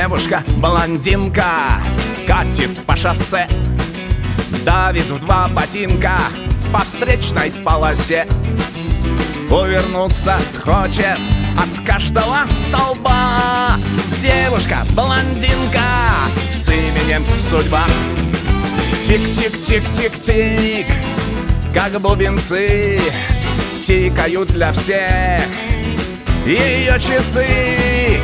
Девушка-блондинка катит по шоссе, давит в два ботинка по встречной полосе. Увернуться хочет от каждого столба. Девушка-блондинка с именем Судьба. Тик-тик-тик-тик-тик, как бубенцы, тикают для всех ее часы.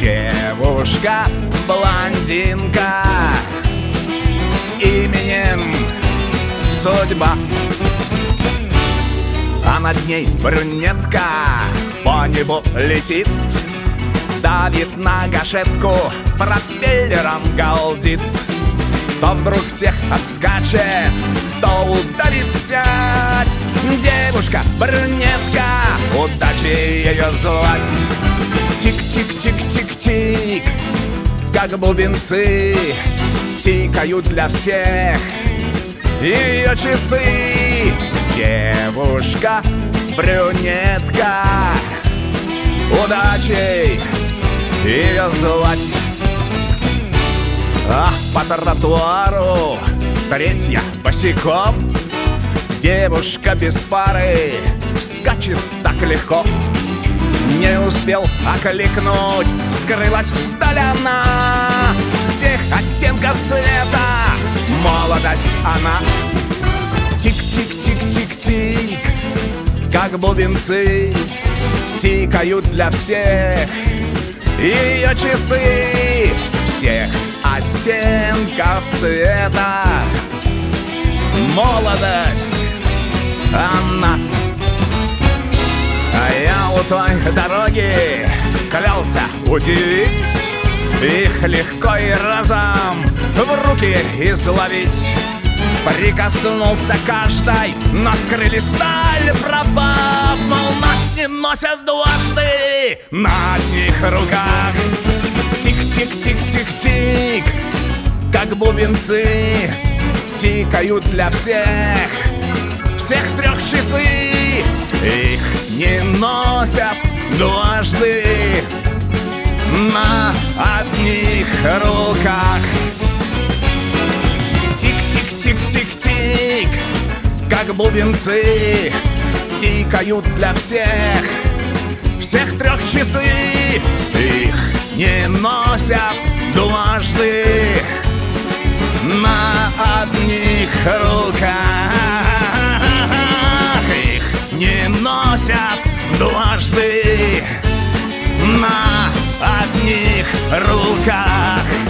Девушка-блондинка с именем Судьба. А над ней брюнетка по небу летит, давит на гашетку, пропеллером галдит. То вдруг всех отскачет, то ударит вспять. Девушка-брюнетка, удачи ее звать. Тик-тик-тик-тик-тик, как бубенцы, тикают для всех ее часы. Девушка-брюнетка, удачей ее звать. А по тротуару третья босиком, девушка без пары скачет так легко. Не успел окликнуть, скрылась вдаль она. Всех оттенков цвета молодость она. Тик-тик-тик-тик-тик, как бубенцы, тикают для всех ее часы. Всех оттенков цвета молодость она. А я у той дороги клялся удивить, их легко и разом в руки изловить. Прикоснулся каждой, но скрылись вдаль, пропав. Мол, нас не носят дважды на одних руках. Тик-тик-тик-тик-тик, как бубенцы, тикают для всех трех часы. Их не носят дважды на одних руках. Тик-тик-тик-тик-тик, как бубенцы, тикают для всех трех часы. Их не носят дважды на одних руках. Их не носят дважды на одних руках.